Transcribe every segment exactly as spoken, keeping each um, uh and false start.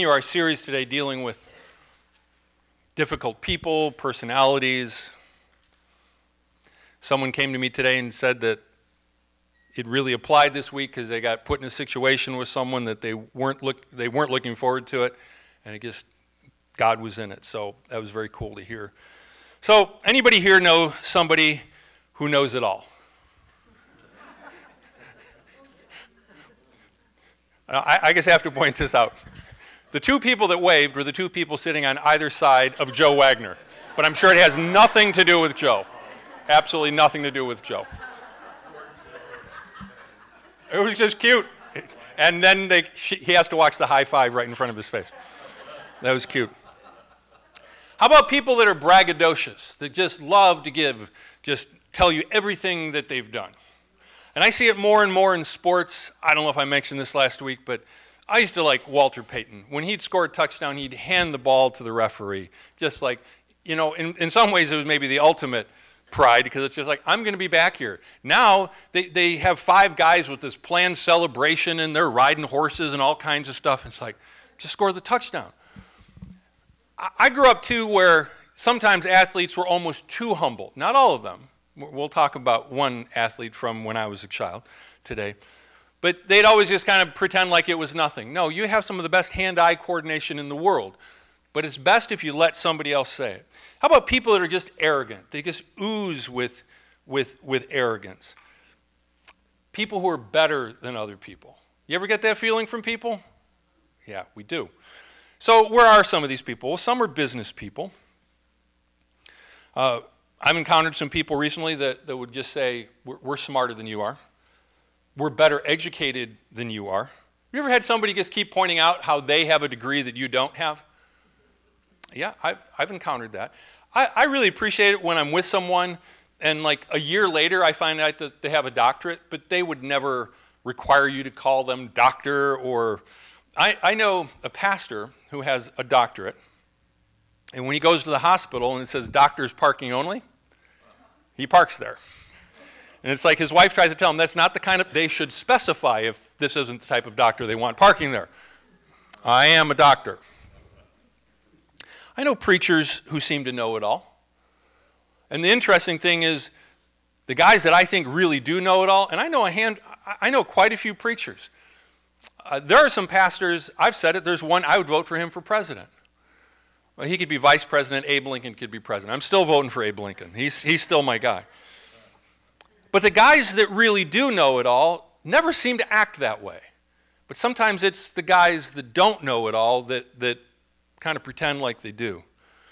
Our series today dealing with difficult people, personalities. Someone came to me today and said that it really applied this week because they got put in a situation with someone that they weren't look they weren't looking forward to it, and it just God was in it. So that was very cool to hear. So anybody here know somebody who knows it all? I, I guess I have to point this out. The two people that waved were the two people sitting on either side of Joe Wagner. But I'm sure it has nothing to do with Joe. Absolutely nothing to do with Joe. It was just cute. And then they, she, he has to watch the high five right in front of his face. That was cute. How about people that are braggadocious, that just love to give, just tell you everything that they've done? And I see it more and more in sports. I don't know if I mentioned this last week, but I used to like Walter Payton. When he'd score a touchdown, he'd hand the ball to the referee. Just like, you know, in, in some ways it was maybe the ultimate pride because it's just like, I'm going to be back here. Now they, they have five guys with this planned celebration and they're riding horses and all kinds of stuff. It's like, just score the touchdown. I, I grew up too where sometimes athletes were almost too humble. Not all of them. We'll talk about one athlete from when I was a child today. But they'd always just kind of pretend like it was nothing. No, you have some of the best hand-eye coordination in the world. But it's best if you let somebody else say it. How about people that are just arrogant? They just ooze with, with, with arrogance. People who are better than other people. You ever get that feeling from people? Yeah, we do. So where are some of these people? Well, some are business people. Uh, I've encountered some people recently that, that would just say, we're, we're smarter than you are. We're better educated than you are. You ever had somebody just keep pointing out how they have a degree that you don't have? Yeah, I've, I've encountered that. I, I really appreciate it when I'm with someone and like a year later I find out that they have a doctorate, but they would never require you to call them doctor or... I, I know a pastor who has a doctorate, and when he goes to the hospital and it says doctors parking only, he parks there. And it's like his wife tries to tell him that's not the kind of, they should specify if this isn't the type of doctor they want parking there. I am a doctor. I know preachers who seem to know it all. And the interesting thing is the guys that I think really do know it all, and I know a hand, I know quite a few preachers. Uh, there are some pastors, I've said it, there's one, I would vote for him for president. Well, he could be vice president, Abe Lincoln could be president. I'm still voting for Abe Lincoln. He's, he's still my guy. But the guys that really do know it all never seem to act that way. But sometimes it's the guys that don't know it all that, that kind of pretend like they do.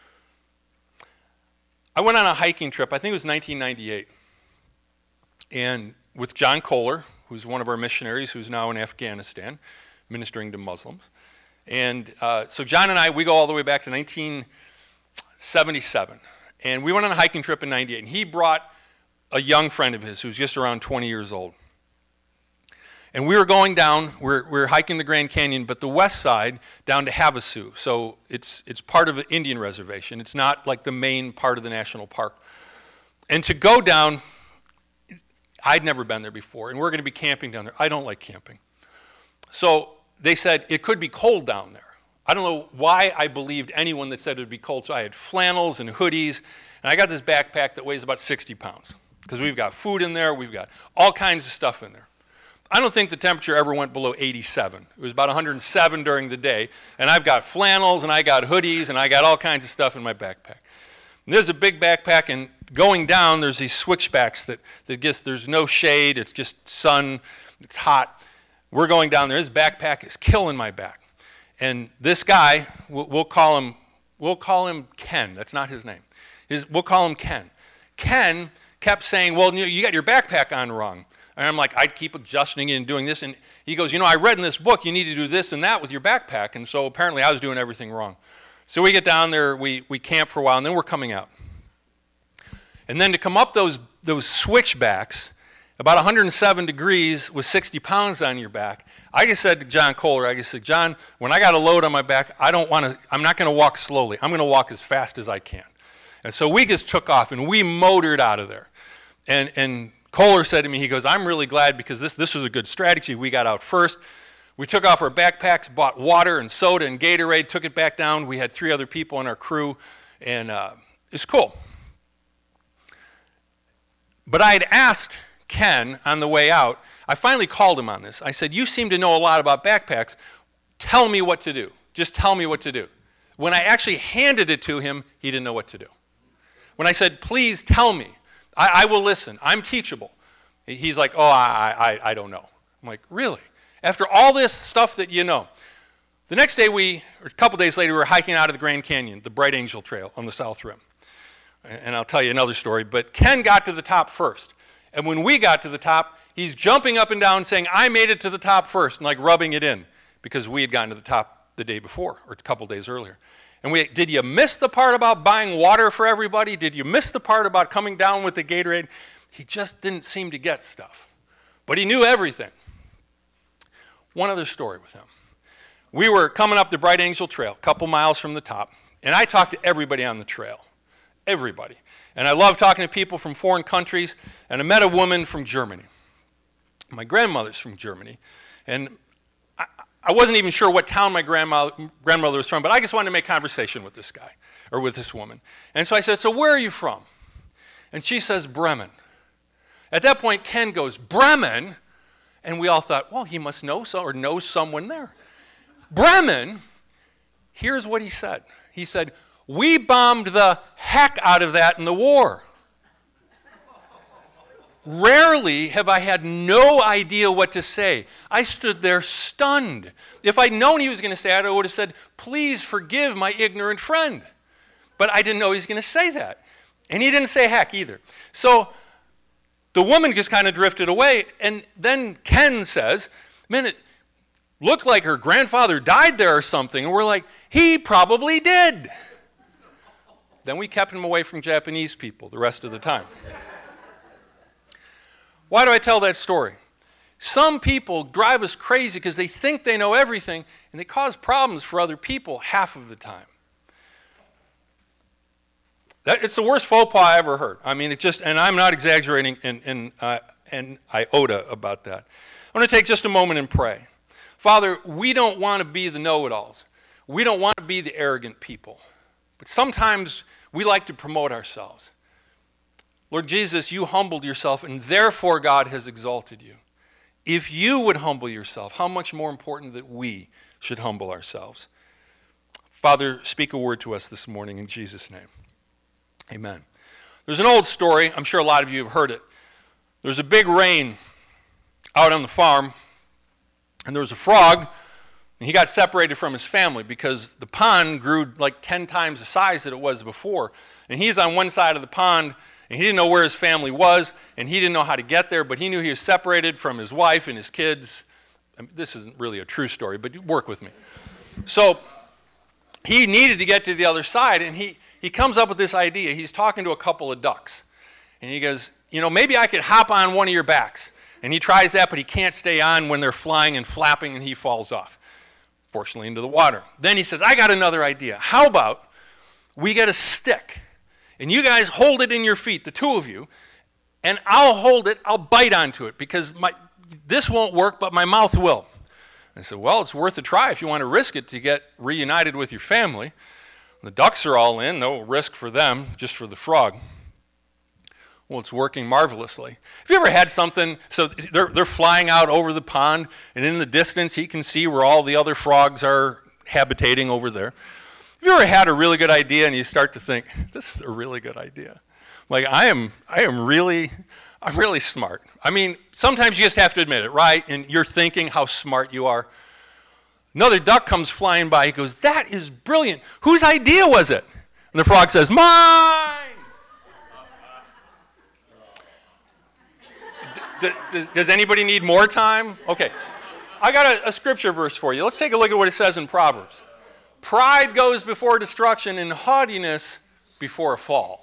I went on a hiking trip, I think it was nineteen ninety-eight, and with John Kohler, who's one of our missionaries who's now in Afghanistan, ministering to Muslims. And uh, so John and I, we go all the way back to nineteen seventy-seven. And we went on a hiking trip in ninety-eight, and he brought a young friend of his who's just around twenty years old. And we were going down, we're, we're hiking the Grand Canyon, but the west side down to Havasu. So it's, it's part of an Indian reservation. It's not like the main part of the national park. And to go down, I'd never been there before, and we're going to be camping down there. I don't like camping. So they said it could be cold down there. I don't know why I believed anyone that said it would be cold. So I had flannels and hoodies, and I got this backpack that weighs about sixty pounds. Because we've got food in there, we've got all kinds of stuff in there. I don't think the temperature ever went below eighty-seven. It was about one hundred seven during the day, and I've got flannels, and I got hoodies, and I got all kinds of stuff in my backpack. And there's a big backpack, and going down, there's these switchbacks that, that gets, there's no shade, it's just sun, it's hot. We're going down there, his backpack is killing my back. And this guy, we'll, we'll call him, we'll call him Ken, that's not his name. His, we'll call him Ken. Ken kept saying, well, you, know, you got your backpack on wrong. And I'm like, I'd keep adjusting it and doing this. And he goes, you know, I read in this book you need to do this and that with your backpack. And so apparently I was doing everything wrong. So we get down there, we, we camp for a while, and then we're coming out. And then to come up those, those switchbacks, about one hundred seven degrees with sixty pounds on your back, I just said to John Kohler, I just said, John, when I got a load on my back, I don't want to, I'm not going to walk slowly. I'm going to walk as fast as I can. And so we just took off, and we motored out of there. And, and Kohler said to me, he goes, I'm really glad because this, this was a good strategy. We got out first. We took off our backpacks, bought water and soda and Gatorade, took it back down. We had three other people in our crew, and uh, it's cool. But I had asked Ken on the way out, I finally called him on this. I said, you seem to know a lot about backpacks. Tell me what to do. Just tell me what to do. When I actually handed it to him, he didn't know what to do. When I said, please tell me, I, I will listen. I'm teachable. He's like, oh, I, I, I don't know. I'm like, really? After all this stuff that you know. The next day, we, or a couple days later, we were hiking out of the Grand Canyon, the Bright Angel Trail on the South Rim. And I'll tell you another story, but Ken got to the top first. And when we got to the top, he's jumping up and down saying, I made it to the top first, and like rubbing it in, because we had gotten to the top the day before, or a couple days earlier. And we, did you miss the part about buying water for everybody? Did you miss the part about coming down with the Gatorade? He just didn't seem to get stuff. But he knew everything. One other story with him. We were coming up the Bright Angel Trail, a couple miles from the top, and I talked to everybody on the trail. Everybody. And I love talking to people from foreign countries, and I met a woman from Germany. My grandmother's from Germany, and I, I wasn't even sure what town my grandma, grandmother was from, but I just wanted to make conversation with this guy, or with this woman. And so I said, so where are you from? And she says, Bremen. At that point, Ken goes, Bremen? And we all thought, well, he must know so, or know someone there. Bremen, here's what he said. He said, we bombed the heck out of that in the war. Rarely have I had no idea what to say. I stood there stunned. If I'd known he was going to say it, I would have said, please forgive my ignorant friend. But I didn't know he was going to say that. And he didn't say heck either. So the woman just kind of drifted away. And then Ken says, man, it looked like her grandfather died there or something. And we're like, he probably did. Then we kept him away from Japanese people the rest of the time. Why do I tell that story? Some people drive us crazy because they think they know everything, and they cause problems for other people half of the time. That, it's the worst faux pas I ever heard. I mean, it just, and I'm not exaggerating in, in, uh, in iota about that. I'm going to take just a moment and pray. Father, we don't want to be the know-it-alls. We don't want to be the arrogant people. But sometimes we like to promote ourselves. Lord Jesus, you humbled yourself, and therefore God has exalted you. If you would humble yourself, how much more important that we should humble ourselves. Father, speak a word to us this morning in Jesus' name. Amen. There's an old story. I'm sure a lot of you have heard it. There was a big rain out on the farm, and there was a frog. And he got separated from his family because the pond grew like ten times the size that it was before. And he's on one side of the pond, and he didn't know where his family was, and he didn't know how to get there, but he knew he was separated from his wife and his kids. I mean, this isn't really a true story, but work with me. So he needed to get to the other side, and he, he comes up with this idea. He's talking to a couple of ducks. And he goes, you know, maybe I could hop on one of your backs. And he tries that, but he can't stay on when they're flying and flapping, and he falls off. Fortunately, into the water. Then he says, I got another idea. How about we get a stick, and you guys hold it in your feet, the two of you, and I'll hold it, I'll bite onto it, because my, this won't work, but my mouth will. I said, well, it's worth a try if you want to risk it to get reunited with your family. The ducks are all in, no risk for them, just for the frog. Well, it's working marvelously. Have you ever had something, so they're, they're flying out over the pond, and in the distance he can see where all the other frogs are habitating over there. Have you ever had a really good idea and you start to think, this is a really good idea? Like, I am I am really, I'm really smart. I mean, sometimes you just have to admit it, right? And you're thinking how smart you are. Another duck comes flying by, he goes, that is brilliant. Whose idea was it? And the frog says, mine! Does, does anybody need more time? Okay. I got a, a scripture verse for you. Let's take a look at what it says in Proverbs. Pride goes before destruction and haughtiness before a fall.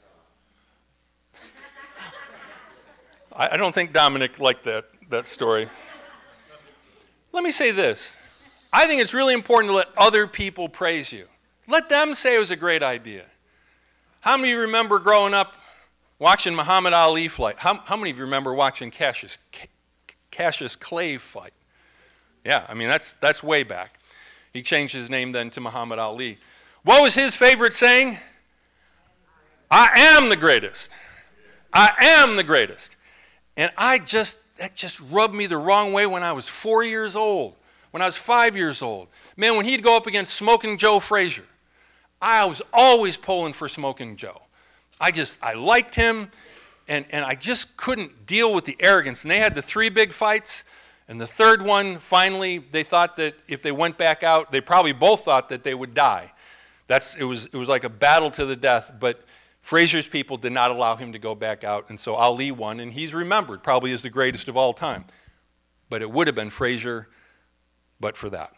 I, I don't think Dominic liked that, that story. Let me say this. I think it's really important to let other people praise you. Let them say it was a great idea. How many of you remember growing up watching Muhammad Ali fight? How, how many of you remember watching Cassius, Cassius Clay fight? Yeah, I mean, that's that's way back. He changed his name then to Muhammad Ali. What was his favorite saying? I am the greatest. I am the greatest. And I just, that just rubbed me the wrong way when I was four years old, when I was five years old. Man, when he'd go up against Smoking Joe Frazier, I was always pulling for Smoking Joe. I just, I liked him, and, and I just couldn't deal with the arrogance. And they had the three big fights, and the third one, finally, they thought that if they went back out, they probably both thought that they would die. That's, it was, it was like a battle to the death, but Frazier's people did not allow him to go back out, and so Ali won, and he's remembered probably as the greatest of all time. But it would have been Frazier, but for that.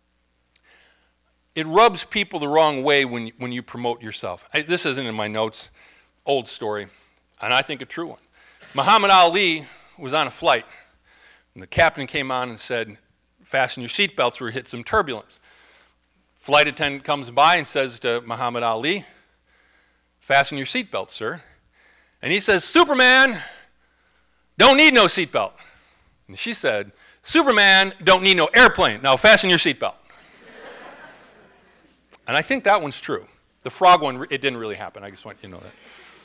It rubs people the wrong way when, when you promote yourself. I, this isn't in my notes, old story, and I think a true one. Muhammad Ali was on a flight, and the captain came on and said, fasten your seatbelts, we're hit some turbulence. Flight attendant comes by and says to Muhammad Ali, fasten your seatbelt, sir. And he says, Superman don't need no seatbelt. And she said, Superman don't need no airplane. Now fasten your seatbelt. And I think that one's true. The frog one, it didn't really happen. I just want you to know that.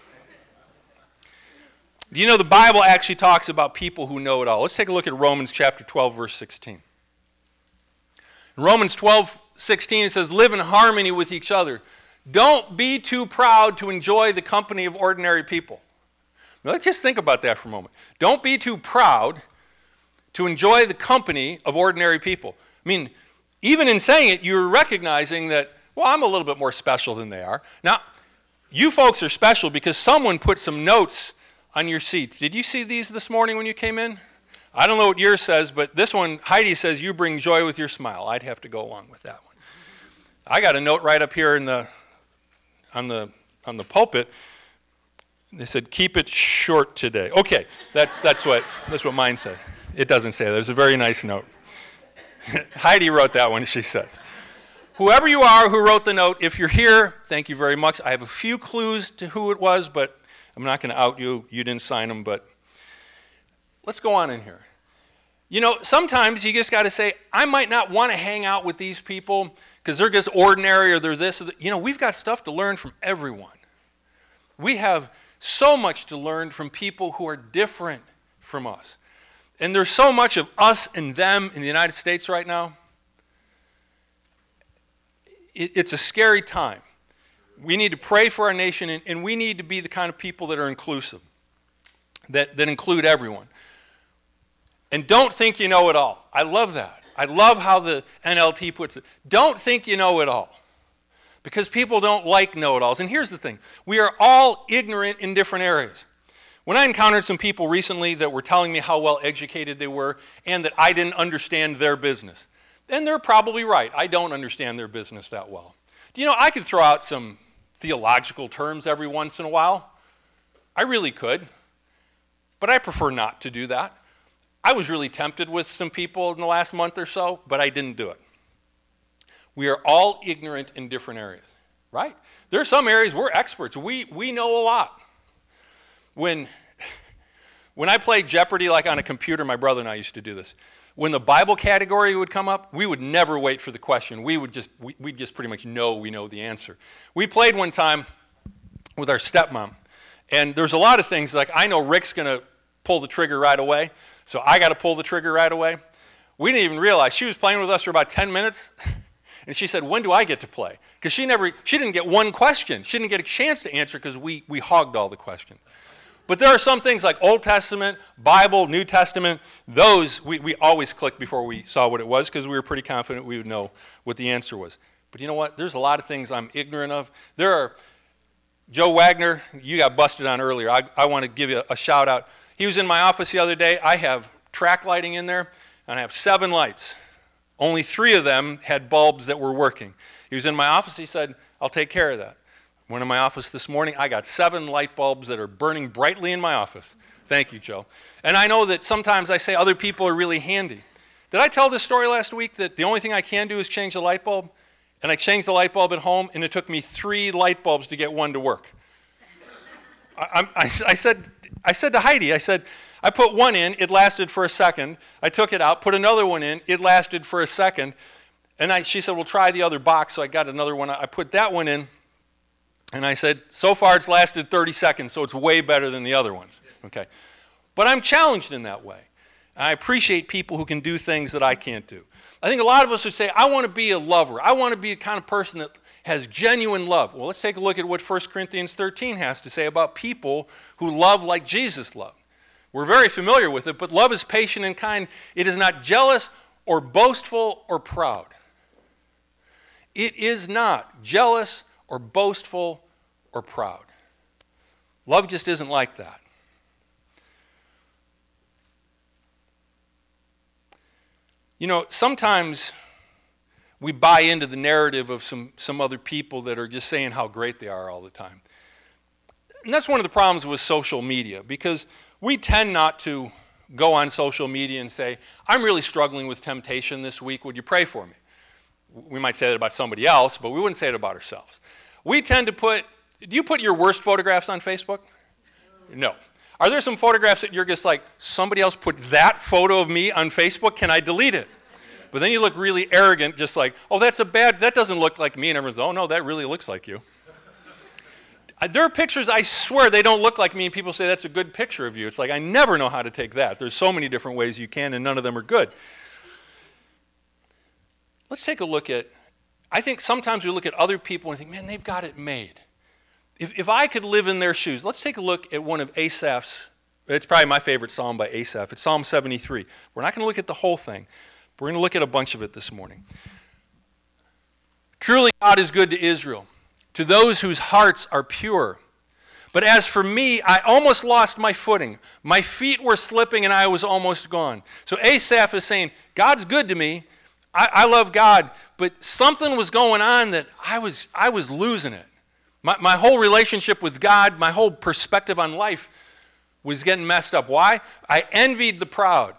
Do you know the Bible actually talks about people who know it all? Let's take a look at Romans chapter twelve, verse sixteen. In Romans twelve, sixteen, it says, live in harmony with each other. Don't be too proud to enjoy the company of ordinary people. Now, let's just think about that for a moment. Don't be too proud to enjoy the company of ordinary people. I mean, even in saying it, you're recognizing that, well, I'm a little bit more special than they are. Now, you folks are special because someone put some notes on your seats. Did you see these this morning when you came in? I don't know what yours says, but this one, Heidi says, you bring joy with your smile. I'd have to go along with that one. I got a note right up here in the on the on the pulpit. They said, keep it short today. Okay, that's that's what that's what mine said. It doesn't say that. There's a very nice note. Heidi wrote that one, she said. Whoever you are who wrote the note, if you're here, thank you very much. I have a few clues to who it was, but I'm not going to out you. You didn't sign them, but let's go on in here. You know, sometimes you just got to say, I might not want to hang out with these people because they're just ordinary or they're this or that. You know, we've got stuff to learn from everyone. We have so much to learn from people who are different from us. And there's so much of us and them in the United States right now. It, it's a scary time. We need to pray for our nation, and, and we need to be the kind of people that are inclusive, that, that include everyone. And don't think you know it all. I love that. I love how the N L T puts it. Don't think you know it all. Because people don't like know-it-alls. And here's the thing. We are all ignorant in different areas. When I encountered some people recently that were telling me how well educated they were and that I didn't understand their business, then they're probably right. I don't understand their business that well. Do you know, I could throw out some theological terms every once in a while. I really could. But I prefer not to do that. I was really tempted with some people in the last month or so, but I didn't do it. We are all ignorant in different areas, right? There are some areas we're experts. We we know a lot. When, when I played Jeopardy, like on a computer, my brother and I used to do this. When the Bible category would come up, we would never wait for the question. We would just we, we'd just pretty much know we know the answer. We played one time with our stepmom, and there's a lot of things like I know Rick's going to pull the trigger right away, so I got to pull the trigger right away. We didn't even realize she was playing with us for about ten minutes. And she said, when do I get to play? Because she never, she didn't get one question. She didn't get a chance to answer because we, we hogged all the questions. But there are some things like Old Testament, Bible, New Testament, those we, we always clicked before we saw what it was because we were pretty confident we would know what the answer was. But you know what? There's a lot of things I'm ignorant of. There are, Joe Wagner, you got busted on earlier. I, I want to give you a, a shout out. He was in my office the other day. I have track lighting in there, and I have seven lights. Only three of them had bulbs that were working. He was in my office. He said, I'll take care of that. Went in my office this morning. I got seven light bulbs that are burning brightly in my office. Thank you, Joe. And I know that sometimes I say other people are really handy. Did I tell this story last week that the only thing I can do is change the light bulb? And I changed the light bulb at home, and it took me three light bulbs to get one to work. I, I, I, said, I said to Heidi, I said, I put one in, it lasted for a second. I took it out, put another one in, it lasted for a second. And I, she said, well, try the other box. So I got another one. I put that one in, and I said, so far it's lasted thirty seconds, so it's way better than the other ones. Okay. But I'm challenged in that way. I appreciate people who can do things that I can't do. I think a lot of us would say, I want to be a lover. I want to be a kind of person that has genuine love. Well, let's take a look at what First Corinthians thirteen has to say about people who love like Jesus loved. We're very familiar with it, but love is patient and kind. It is not jealous or boastful or proud. It is not jealous or boastful or proud. Love just isn't like that. You know, sometimes we buy into the narrative of some, some other people that are just saying how great they are all the time. And that's one of the problems with social media, because we tend not to go on social media and say, I'm really struggling with temptation this week, would you pray for me? We might say that about somebody else, but we wouldn't say it about ourselves. We tend to put, do you put your worst photographs on Facebook? No. Are there some photographs that you're just like, somebody else put that photo of me on Facebook, can I delete it? But then you look really arrogant, just like, oh, that's a bad, that doesn't look like me. And everyone's, oh, no, that really looks like you. There are pictures, I swear, they don't look like me, and people say that's a good picture of you. It's like, I never know how to take that. There's so many different ways you can, and none of them are good. Let's take a look at, I think sometimes we look at other people and think, man, they've got it made. If, if I could live in their shoes, let's take a look at one of Asaph's, it's probably my favorite psalm by Asaph. It's Psalm seventy-three. We're not going to look at the whole thing. We're going to look at a bunch of it this morning. Truly God is good to Israel, to those whose hearts are pure. But as for me, I almost lost my footing. My feet were slipping and I was almost gone. So Asaph is saying, God's good to me. I, I love God, but something was going on that I was, I was losing it. My, my whole relationship with God, my whole perspective on life was getting messed up. Why? I envied the proud.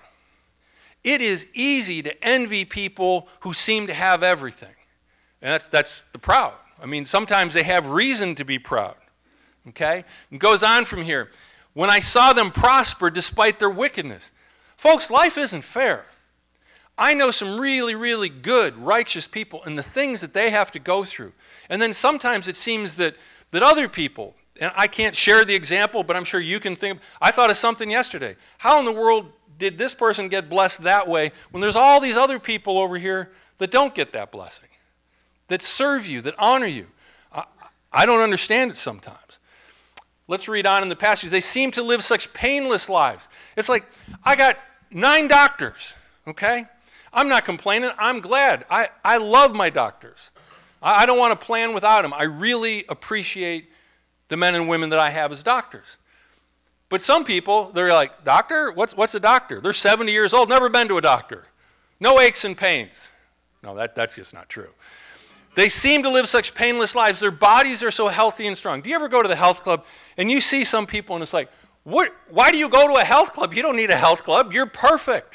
It is easy to envy people who seem to have everything. And that's, that's the proud. I mean, sometimes they have reason to be proud. Okay? It goes on from here. When I saw them prosper despite their wickedness. Folks, life isn't fair. I know some really, really good, righteous people and the things that they have to go through. And then sometimes it seems that, that other people, and I can't share the example, but I'm sure you can think, I thought of something yesterday. How in the world did this person get blessed that way when there's all these other people over here that don't get that blessing, that serve you, that honor you? I, I don't understand it sometimes. Let's read on in the passage. They seem to live such painless lives. It's like, I got nine doctors, okay? I'm not complaining. I'm glad. I, I love my doctors. I, I don't want to plan without them. I really appreciate the men and women that I have as doctors. But some people, they're like, doctor? What's, what's a doctor? They're seventy years old, never been to a doctor. No aches and pains. No, that, that's just not true. They seem to live such painless lives. Their bodies are so healthy and strong. Do you ever go to the health club and you see some people and it's like, what? Why do you go to a health club? You don't need a health club. You're perfect.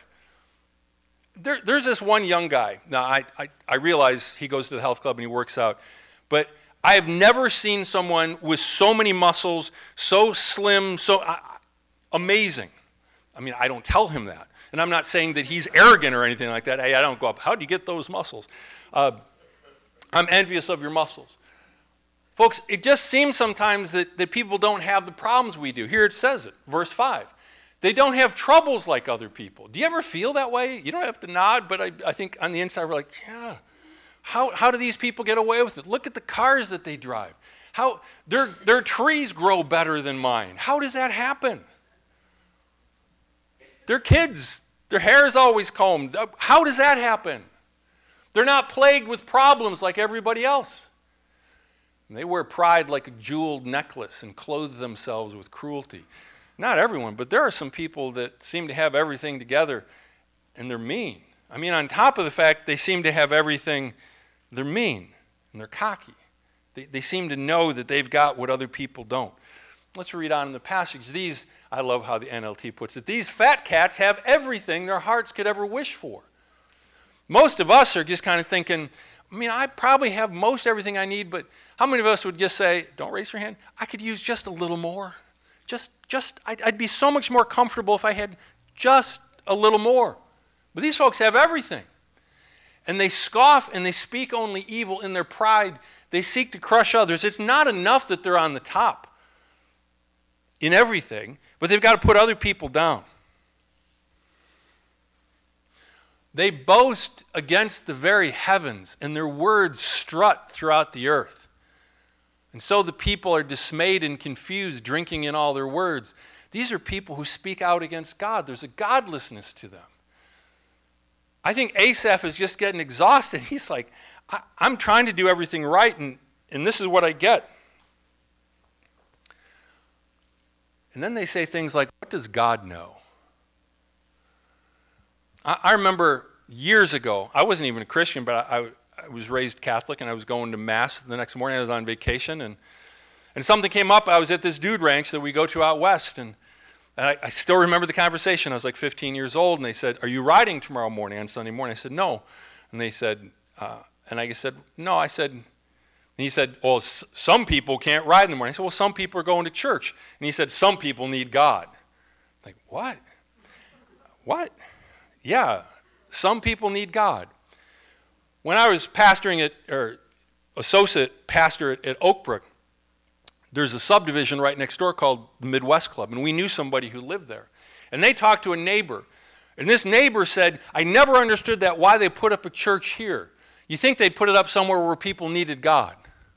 There, there's this one young guy. Now, I, I, I realize he goes to the health club and he works out. But I have never seen someone with so many muscles, so slim, so uh, amazing. I mean, I don't tell him that. And I'm not saying that he's arrogant or anything like that. Hey, I don't go up. How do you get those muscles? Uh, I'm envious of your muscles. Folks, it just seems sometimes that, that people don't have the problems we do. Here it says it, verse five. They don't have troubles like other people. Do you ever feel that way? You don't have to nod, but I, I think on the inside we're like, yeah, how, how do these people get away with it? Look at the cars that they drive. How their, their trees grow better than mine. How does that happen? Their kids, their hair is always combed. How does that happen? They're not plagued with problems like everybody else. And they wear pride like a jeweled necklace and clothe themselves with cruelty. Not everyone, but there are some people that seem to have everything together and they're mean. I mean, on top of the fact they seem to have everything, they're mean and they're cocky. They, they seem to know that they've got what other people don't. Let's read on in the passage. These, I love how the N L T puts it, these fat cats have everything their hearts could ever wish for. Most of us are just kind of thinking, I mean, I probably have most everything I need, but how many of us would just say, don't raise your hand, I could use just a little more? just, just, I'd, I'd be so much more comfortable if I had just a little more. But these folks have everything. And they scoff and they speak only evil in their pride. They seek to crush others. It's not enough that they're on the top in everything, but they've got to put other people down. They boast against the very heavens, and their words strut throughout the earth. And so the people are dismayed and confused, drinking in all their words. These are people who speak out against God. There's a godlessness to them. I think Asaph is just getting exhausted. He's like, I, I'm trying to do everything right, and, and this is what I get. And then they say things like, what does God know? I, I remember years ago, I wasn't even a Christian, but I, I, I was raised Catholic, and I was going to Mass the next morning. I was on vacation, and, and something came up. I was at this dude ranch that we go to out west, and And I, I still remember the conversation. I was like fifteen years old, and they said, are you riding tomorrow morning on Sunday morning? I said, no. And they said, uh, and I said, no. I said, and he said, well, s- some people can't ride in the morning. I said, well, some people are going to church. And he said, some people need God. I'm like, what? What? Yeah, some people need God. When I was pastoring at, or associate pastor at, at Oak Brook, there's a subdivision right next door called the Midwest Club, and we knew somebody who lived there. And they talked to a neighbor, and this neighbor said, I never understood that, why they put up a church here. You think they'd put it up somewhere where people needed God.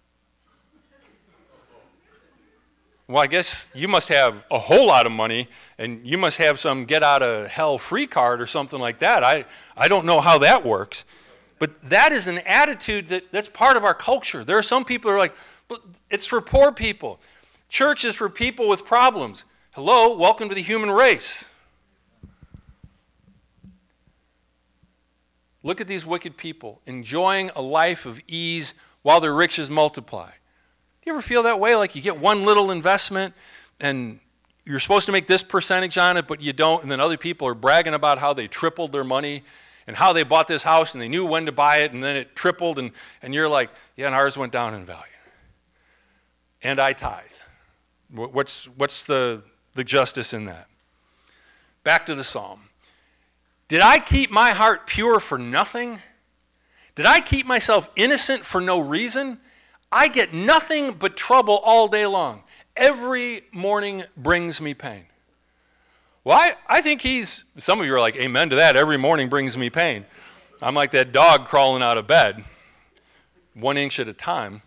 Well, I guess you must have a whole lot of money, and you must have some get-out-of-hell free card or something like that. I, I don't know how that works. But that is an attitude that, that's part of our culture. There are some people who are like, but it's for poor people. Church is for people with problems. Hello, welcome to the human race. Look at these wicked people enjoying a life of ease while their riches multiply. Do you ever feel that way? Like you get one little investment and you're supposed to make this percentage on it, but you don't, and then other people are bragging about how they tripled their money and how they bought this house and they knew when to buy it, and then it tripled, and, and you're like, yeah, and ours went down in value. And I tithe. What's, what's the, the justice in that? Back to the psalm. Did I keep my heart pure for nothing? Did I keep myself innocent for no reason? I get nothing but trouble all day long. Every morning brings me pain. Well, I, I think he's, some of you are like, amen to that. Every morning brings me pain. I'm like that dog crawling out of bed, one inch at a time.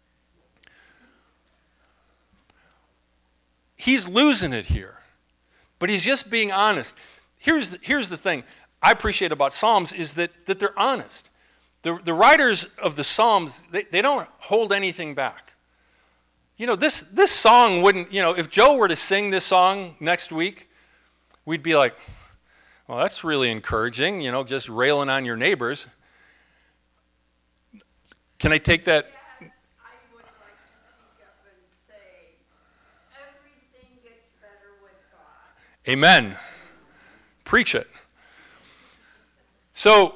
He's losing it here, but he's just being honest. Here's the, here's the thing I appreciate about Psalms is that, that they're honest. The, the writers of the Psalms, they, they don't hold anything back. You know, this, this song wouldn't, you know, if Joe were to sing this song next week, we'd be like, well, that's really encouraging, you know, just railing on your neighbors. Can I take that? Yes, I would like to speak up and say, everything gets better with God. Amen. Preach it. So,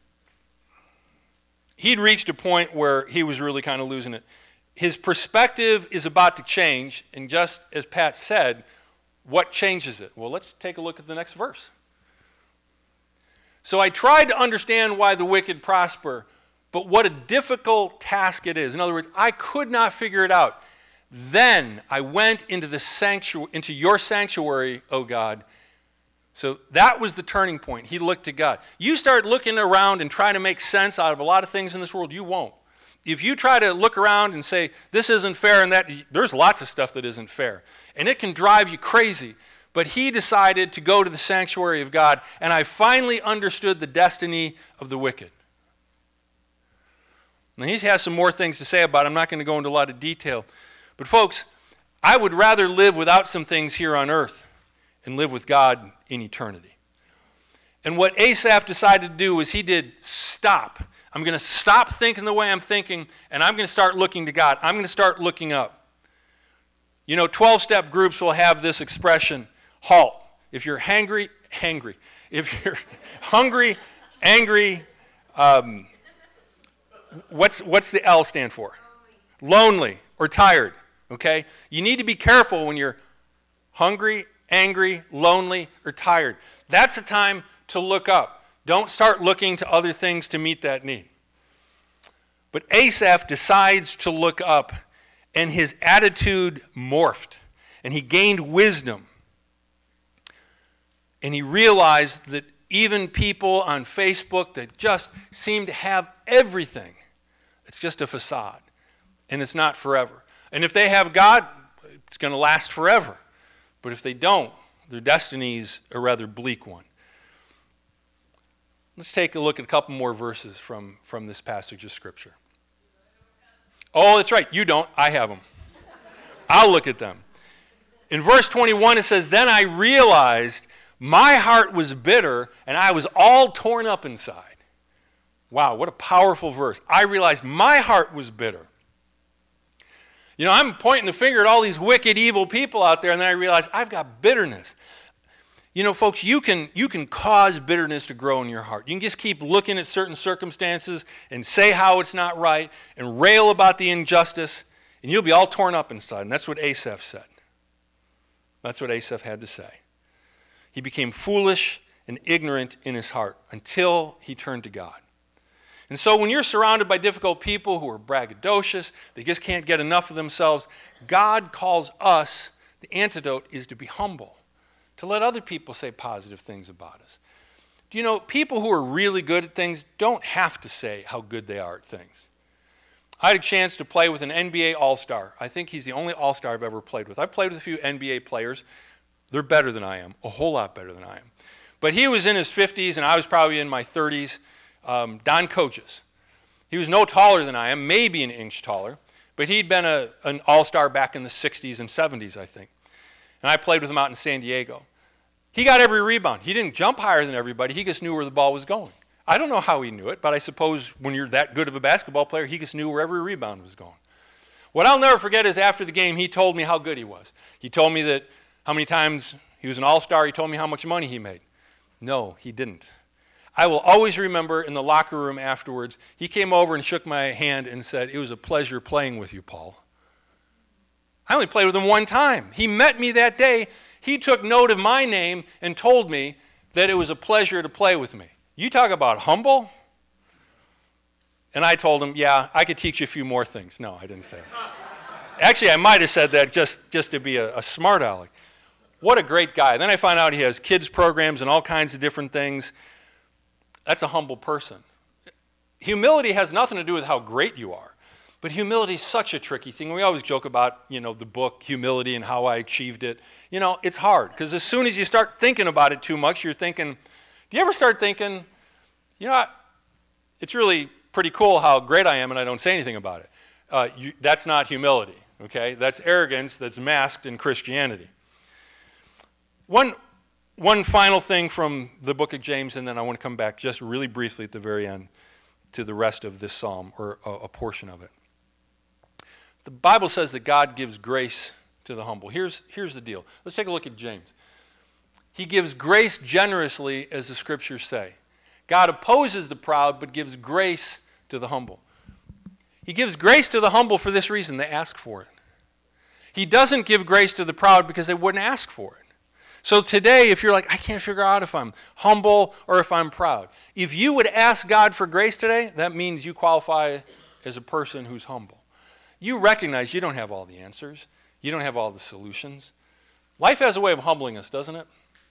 he'd reached a point where he was really kind of losing it. His perspective is about to change, and just as Pat said, what changes it? Well, let's take a look at the next verse. So I tried to understand why the wicked prosper, but what a difficult task it is. In other words, I could not figure it out. Then I went into the sanctuary, into your sanctuary, O God. So that was the turning point. He looked to God. You start looking around and trying to make sense out of a lot of things in this world, you won't. If you try to look around and say, this isn't fair and that, there's lots of stuff that isn't fair. And it can drive you crazy. But he decided to go to the sanctuary of God, and I finally understood the destiny of the wicked. Now, he has some more things to say about it. I'm not going to go into a lot of detail. But folks, I would rather live without some things here on earth and live with God in eternity. And what Asaph decided to do was he did stop. I'm going to stop thinking the way I'm thinking, and I'm going to start looking to God. I'm going to start looking up. You know, twelve-step groups will have this expression, halt. If you're hangry, hangry. If you're hungry, angry, um, what's, what's the L stand for? Lonely. Lonely or tired, okay? You need to be careful when you're hungry, angry, lonely, or tired. That's a time to look up. Don't start looking to other things to meet that need. But Asaph decides to look up, and his attitude morphed, and he gained wisdom. And he realized that even people on Facebook that just seem to have everything, it's just a facade, and it's not forever. And if they have God, it's going to last forever. But if they don't, their destiny is a rather bleak one. Let's take a look at a couple more verses from, from this passage of Scripture. Oh, that's right. You don't. I have them. I'll look at them. In verse twenty-one, it says, "Then I realized my heart was bitter, and I was all torn up inside." Wow, what a powerful verse. I realized my heart was bitter. You know, I'm pointing the finger at all these wicked, evil people out there, and then I realize I've got bitterness. You know, folks, you can you can cause bitterness to grow in your heart. You can just keep looking at certain circumstances and say how it's not right and rail about the injustice, and you'll be all torn up inside. And that's what Asaph said. That's what Asaph had to say. He became foolish and ignorant in his heart until he turned to God. And so when you're surrounded by difficult people who are braggadocious, they just can't get enough of themselves, God calls us, the antidote is to be humble, to let other people say positive things about us. Do you know, people who are really good at things don't have to say how good they are at things. I had a chance to play with an N B A All-Star. I think he's the only All-Star I've ever played with. I've played with a few N B A players. They're better than I am, a whole lot better than I am. But he was in his fifties, and I was probably in my thirties. Um, Don Coaches. He was no taller than I am, maybe an inch taller, but he'd been a, an all-star back in the sixties and seventies, I think. And I played with him out in San Diego. He got every rebound. He didn't jump higher than everybody. He just knew where the ball was going. I don't know how he knew it, but I suppose when you're that good of a basketball player, he just knew where every rebound was going. What I'll never forget is after the game, he told me how good he was. He told me that how many times he was an all-star. He told me how much money he made. No, he didn't. I will always remember in the locker room afterwards, he came over and shook my hand and said, "It was a pleasure playing with you, Paul." I only played with him one time. He met me that day. He took note of my name and told me that it was a pleasure to play with me. You talk about humble? And I told him, yeah, I could teach you a few more things. No, I didn't say that. Actually, I might have said that just, just to be a, a smart aleck. What a great guy. Then I found out he has kids programs and all kinds of different things. That's a humble person. Humility has nothing to do with how great you are. But humility is such a tricky thing. We always joke about, you know, the book, Humility, and how I achieved it. You know, it's hard, because as soon as you start thinking about it too much, you're thinking, do you ever start thinking, you know, it's really pretty cool how great I am and I don't say anything about it. Uh, you, that's not humility, okay? That's arrogance that's masked in Christianity. One, one final thing from the book of James, and then I want to come back just really briefly at the very end to the rest of this psalm, or a, a portion of it. The Bible says that God gives grace to the humble. Here's, here's the deal. Let's take a look at James. He gives grace generously, as the scriptures say. God opposes the proud, but gives grace to the humble. He gives grace to the humble for this reason: they ask for it. He doesn't give grace to the proud because they wouldn't ask for it. So today, if you're like, I can't figure out if I'm humble or if I'm proud, if you would ask God for grace today, that means you qualify as a person who's humble. You recognize you don't have all the answers. You don't have all the solutions. Life has a way of humbling us, doesn't it?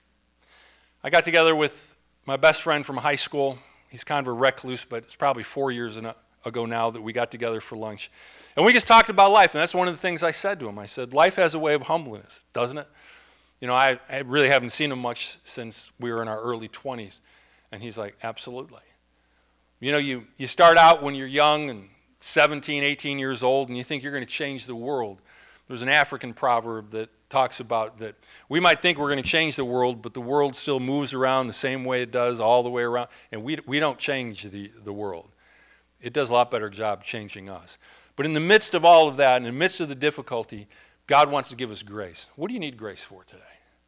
I got together with my best friend from high school. He's kind of a recluse, but it's probably four years ago now that we got together for lunch. And we just talked about life, and that's one of the things I said to him. I said, life has a way of humbling us, doesn't it? You know, I, I really haven't seen him much since we were in our early twenties. And he's like, absolutely. You know, you, you start out when you're young and seventeen, eighteen years old, and you think you're going to change the world. There's an African proverb that talks about that we might think we're going to change the world, but the world still moves around the same way it does all the way around, and we, we don't change the, the world. It does a lot better job changing us. But in the midst of all of that, in the midst of the difficulty, God wants to give us grace. What do you need grace for today?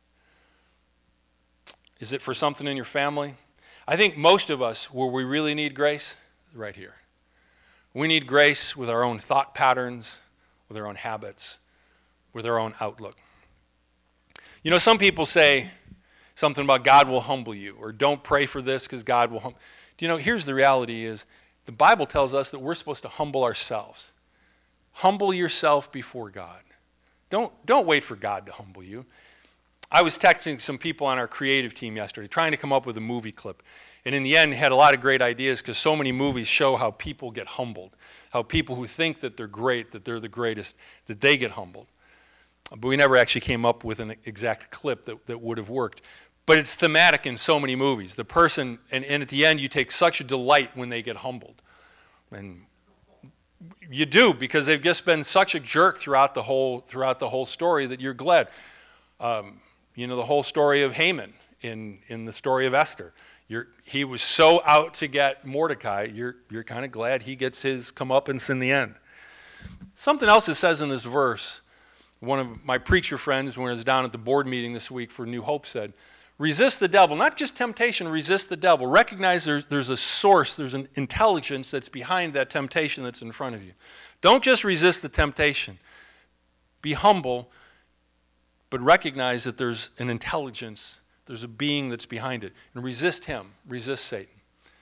Is it for something in your family? I think most of us, where we really need grace, is right here. We need grace with our own thought patterns, with our own habits, with our own outlook. You know, some people say something about God will humble you, or don't pray for this because God will humble. Do you know, here's the reality is, the Bible tells us that we're supposed to humble ourselves. Humble yourself before God. Don't, don't wait for God to humble you. I was texting some people on our creative team yesterday, trying to come up with a movie clip. And in the end, had a lot of great ideas because so many movies show how people get humbled, how people who think that they're great, that they're the greatest, that they get humbled. But we never actually came up with an exact clip that, that would have worked. But it's thematic in so many movies. The person, and, and at the end, you take such a delight when they get humbled. And you do, because they've just been such a jerk throughout the whole throughout the whole story that you're glad. Um, you know, the whole story of Haman in, in the story of Esther. You're, he was so out to get Mordecai, you're, you're kind of glad he gets his comeuppance in the end. Something else it says in this verse, one of my preacher friends, when I was down at the board meeting this week for New Hope, said, resist the devil, not just temptation, resist the devil. Recognize there's, there's a source, there's an intelligence that's behind that temptation that's in front of you. Don't just resist the temptation. Be humble, but recognize that there's an intelligence, there's a being that's behind it. And resist him, resist Satan.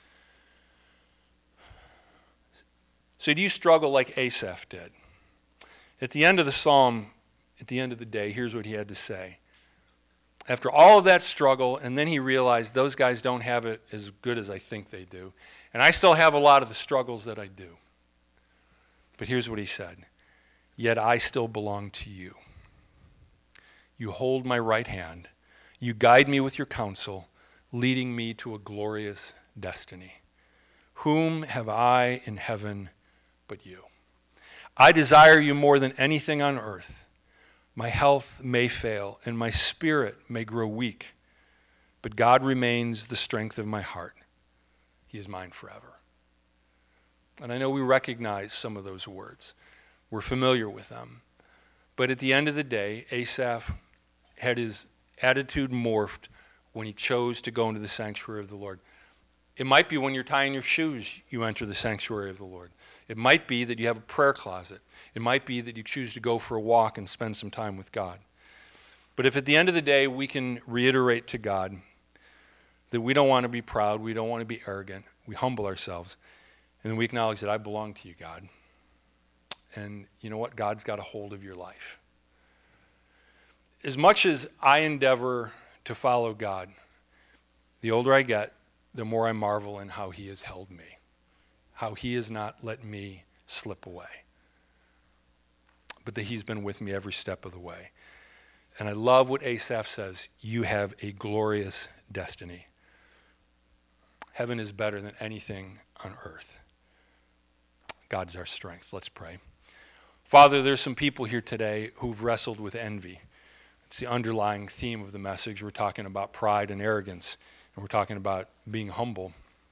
So do you struggle like Asaph did? At the end of the psalm, at the end of the day, here's what he had to say. After all of that struggle, and then he realized those guys don't have it as good as I think they do. And I still have a lot of the struggles that I do. But here's what he said. Yet I still belong to you. You hold my right hand. You guide me with your counsel, leading me to a glorious destiny. Whom have I in heaven but you? I desire you more than anything on earth. My health may fail, and my spirit may grow weak, but God remains the strength of my heart. He is mine forever. And I know we recognize some of those words. We're familiar with them. But at the end of the day, Asaph had his attitude morphed when he chose to go into the sanctuary of the Lord. It might be when you're tying your shoes, you enter the sanctuary of the Lord. It might be that you have a prayer closet. It might be that you choose to go for a walk and spend some time with God. But if at the end of the day we can reiterate to God that we don't want to be proud, we don't want to be arrogant, we humble ourselves, and then we acknowledge that I belong to you, God. And you know what? God's got a hold of your life. As much as I endeavor to follow God, the older I get, the more I marvel in how he has held me, how he has not let me slip away, but that he's been with me every step of the way. And I love what Asaph says, you have a glorious destiny. Heaven is better than anything on earth. God's our strength. Let's pray. Father, there's some people here today who've wrestled with envy. It's the underlying theme of the message. We're talking about pride and arrogance, and we're talking about being humble.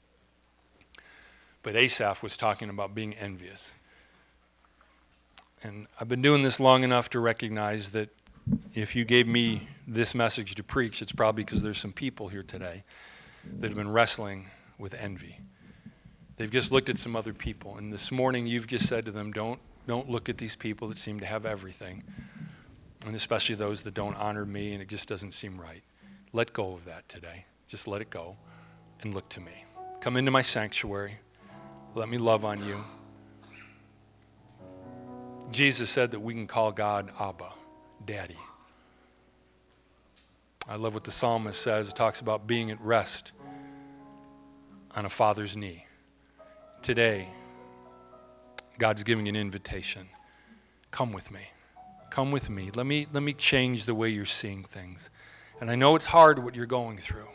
But Asaph was talking about being envious. And I've been doing this long enough to recognize that if you gave me this message to preach, it's probably because there's some people here today that have been wrestling with envy. They've just looked at some other people, and this morning you've just said to them, don't, don't look at these people that seem to have everything, and especially those that don't honor me, and it just doesn't seem right. Let go of that today. Just let it go and look to me. Come into my sanctuary. Let me love on you. Jesus said that we can call God Abba, Daddy. I love what the psalmist says. It talks about being at rest on a father's knee. Today, God's giving an invitation. Come with me. Come with me. Let me, let me change the way you're seeing things. And I know it's hard what you're going through.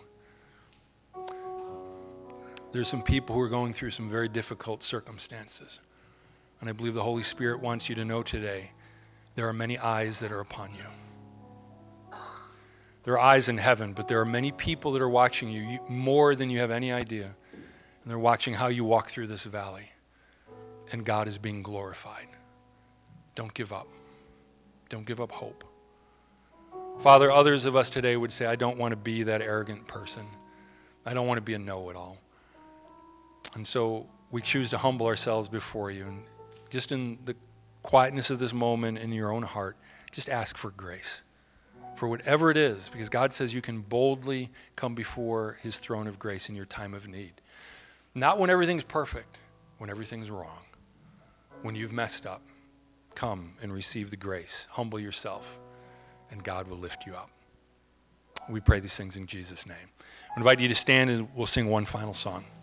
There's some people who are going through some very difficult circumstances. And I believe the Holy Spirit wants you to know today, there are many eyes that are upon you. There are eyes in heaven, but there are many people that are watching you, you more than you have any idea. And they're watching how you walk through this valley. And God is being glorified. Don't give up. Don't give up hope. Father, others of us today would say, I don't want to be that arrogant person. I don't want to be a know-it-all. And so we choose to humble ourselves before you. And just in the quietness of this moment in your own heart, just ask for grace. for whatever it is, because God says you can boldly come before his throne of grace in your time of need. Not when everything's perfect, when everything's wrong, when you've messed up. Come and receive the grace. Humble yourself, and God will lift you up. We pray these things in Jesus' name. I invite you to stand, and we'll sing one final song.